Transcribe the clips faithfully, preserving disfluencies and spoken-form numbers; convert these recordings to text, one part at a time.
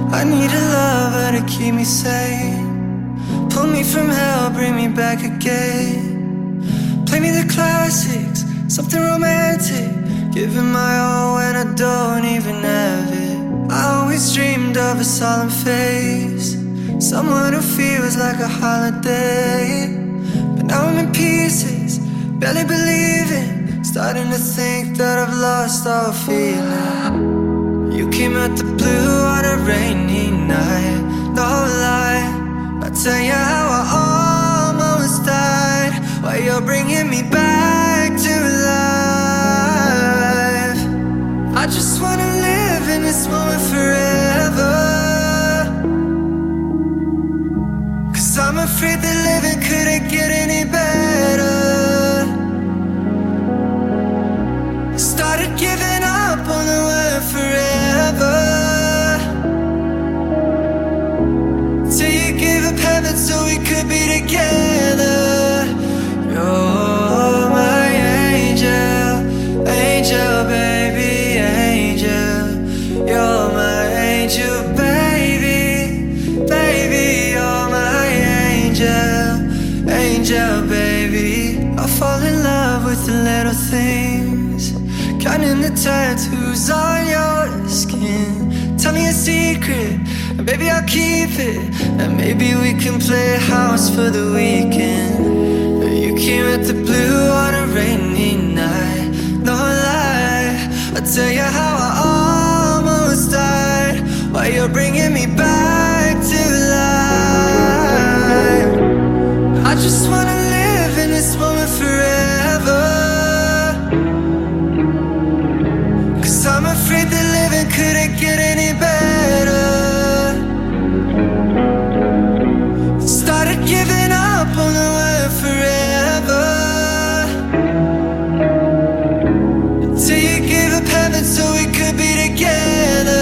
I need a lover to keep me sane. Pull me from hell, bring me back again. Play me the classics, something romantic. Giving my all when I don't even have it. I always dreamed of a solemn face, someone who feels like a holiday. But now I'm in pieces, barely believing, starting to think that I've lost all feeling. You came out the blue on a rainy night, no lie. I'll tell you how I almost died, while you're bringing me back to life. I just wanna live in this moment forever, 'cause I'm afraid that living couldn't get any better. Started giving up on the word forever, till you gave up heaven so we could be together. You're my angel, angel baby, angel. You're my angel baby, baby. You're my angel, angel baby. I fall in love with the little things, counting the tattoos on your skin. Tell me a secret, and baby I'll keep it, and maybe we can play house for the weekend. You came at the blue on a rainy night, no lie. I'll tell you how I almost died, while you're bringing me back to life. I just wanna live in this moment forever, 'cause I'm afraid that living couldn't get any better. Started giving up on the word forever, till you gave up heaven so we could be together.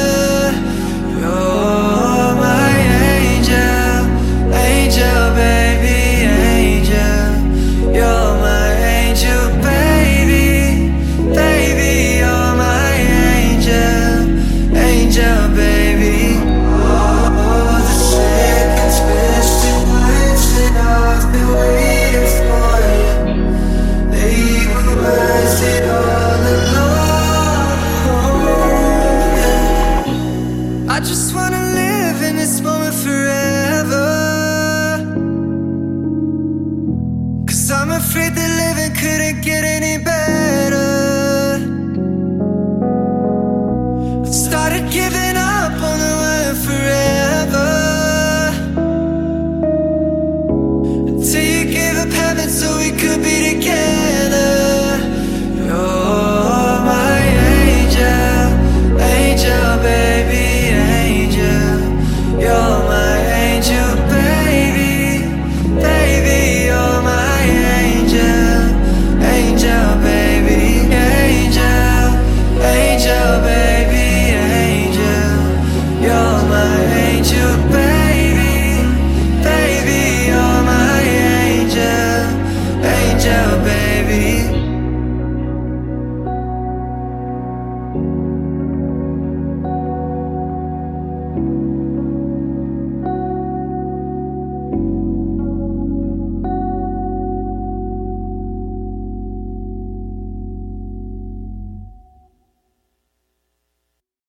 You're my angel, angel baby, angel. You're my angel baby, baby. You're my angel, angel baby. Oh, the sick and twisted nights that I've been waiting for you, they were worth it all along. I just wanna live in this moment forever, 'cause I'm afraid that living couldn't get any better. Started giving up on the word forever, till you gave up heaven so we could be together. You're my angel, angel baby, angel. You're my angel baby, baby. You're my angel, angel baby, angel, angel baby, angel. You're my angel baby, baby. You're my angel, angel baby.